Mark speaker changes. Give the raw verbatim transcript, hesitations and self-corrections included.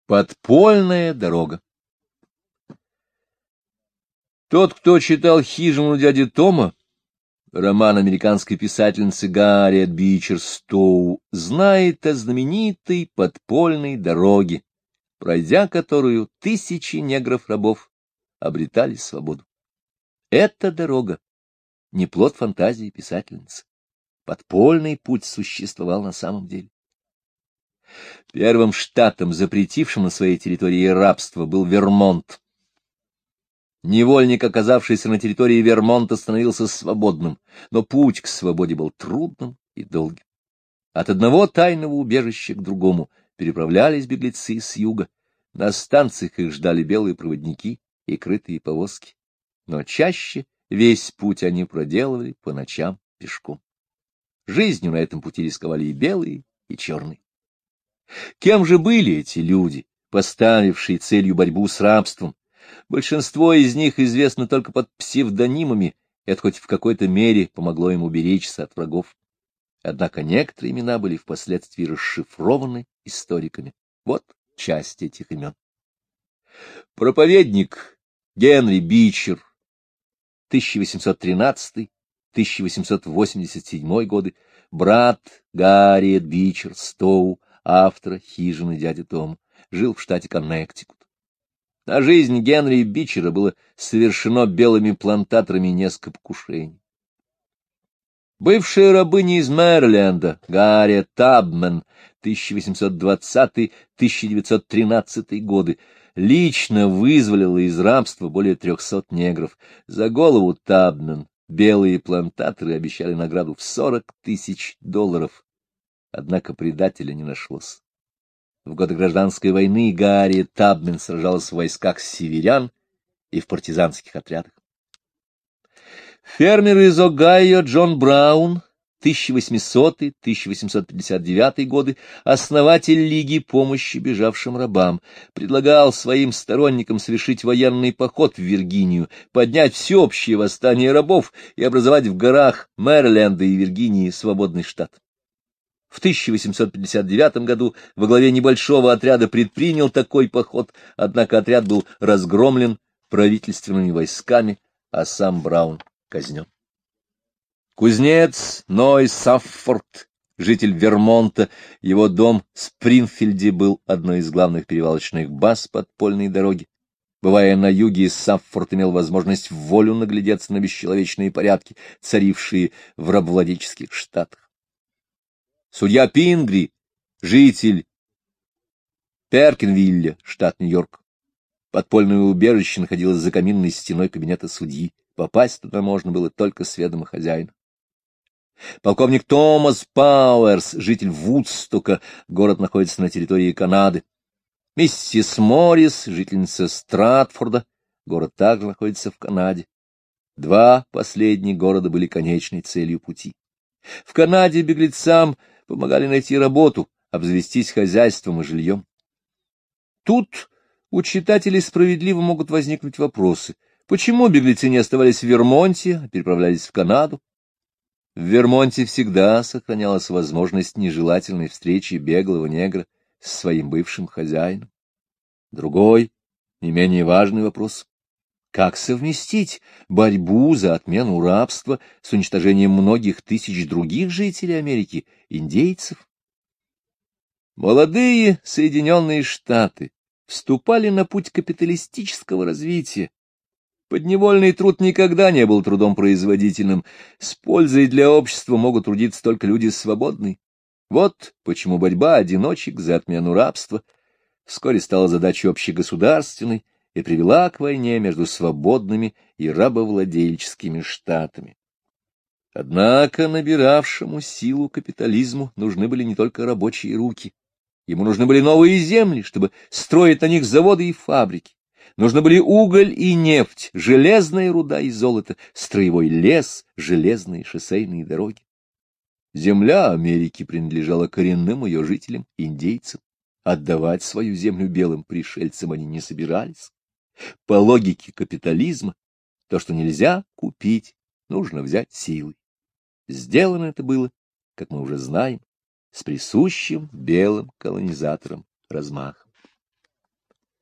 Speaker 1: Подпольная дорога. Тот, кто читал «Хижину дяди Тома», роман американской писательницы Гарриет Бичер Стоу, знает о знаменитой подпольной дороге, пройдя которую тысячи негров-рабов обретали свободу. Эта дорога не плод фантазии писательницы. Подпольный путь существовал на самом деле. Первым штатом, запретившим на своей территории рабство, был Вермонт. Невольник, оказавшийся на территории Вермонта, становился свободным, но путь к свободе был трудным и долгим. От одного тайного убежища к другому переправлялись беглецы с юга. На станциях их ждали белые проводники и крытые повозки. Но чаще весь путь они проделывали по ночам пешком. Жизнью на этом пути рисковали и белые, и черные. Кем же были эти люди, поставившие целью борьбу с рабством? Большинство из них известно только под псевдонимами, это хоть в какой-то мере помогло им уберечься от врагов. Однако некоторые имена были впоследствии расшифрованы историками. Вот часть этих имен. Проповедник Генри Бичер, тысяча восемьсот тринадцатый — тысяча восемьсот восемьдесят седьмой годы, брат Гарриет Бичер Стоу, автора «Хижины дяди Тома», жил в штате Коннектикут. На жизнь Генри Бичера было совершено белыми плантаторами несколько покушений. Бывшая рабыня из Мэриленда Гарриет Табман, тысяча восемьсот двадцатый — тысяча девятьсот тринадцатый годы, лично вызволила из рабства более трехсот негров. За голову Табман белые плантаторы обещали награду в сорок тысяч долларов. Однако предателя не нашлось. В годы гражданской войны Гарриет Табман сражалась в войсках северян и в партизанских отрядах. Фермер из Огайо Джон Браун, тысяча восьмисотый — тысяча восемьсот пятьдесят девятый годы, основатель Лиги помощи бежавшим рабам, предлагал своим сторонникам совершить военный поход в Виргинию, поднять всеобщее восстание рабов и образовать в горах Мэриленда и Виргинии свободный штат. В тысяча восемьсот пятьдесят девятом году во главе небольшого отряда предпринял такой поход, однако отряд был разгромлен правительственными войсками, а сам Браун казнен. Кузнец Ной Саффорд, житель Вермонта, его дом в Спрингфилде был одной из главных перевалочных баз подпольной дороги. Бывая на юге, Саффорд имел возможность вволю наглядеться на бесчеловечные порядки, царившие в рабовладельческих штатах. Судья Пингри, житель Перкинвилля, штат Нью-Йорк. Подпольное убежище находилось за каминной стеной кабинета судьи. Попасть туда можно было только с ведома хозяина. Полковник Томас Пауэрс, житель Вудстока, город находится на территории Канады. Миссис Моррис, жительница Стратфорда, город также находится в Канаде. Два последних города были конечной целью пути. В Канаде беглецам помогали найти работу, обзавестись хозяйством и жильем. Тут у читателей справедливо могут возникнуть вопросы. Почему беглецы не оставались в Вермонте, а переправлялись в Канаду? В Вермонте всегда сохранялась возможность нежелательной встречи беглого негра с своим бывшим хозяином. Другой, не менее важный вопрос. Как совместить борьбу за отмену рабства с уничтожением многих тысяч других жителей Америки, индейцев? Молодые Соединенные Штаты вступали на путь капиталистического развития. Подневольный труд никогда не был трудом производительным. С пользой для общества могут трудиться только люди свободные. Вот почему борьба одиночек за отмену рабства вскоре стала задачей общегосударственной и привела к войне между свободными и рабовладельческими штатами. Однако набиравшему силу капитализму нужны были не только рабочие руки. Ему нужны были новые земли, чтобы строить на них заводы и фабрики. Нужны были уголь и нефть, железная руда и золото, строевой лес, железные шоссейные дороги. Земля Америки принадлежала коренным ее жителям, индейцам. Отдавать свою землю белым пришельцам они не собирались. По логике капитализма, то, что нельзя купить, нужно взять силой. Сделано это было, как мы уже знаем, с присущим белым колонизаторам размахом.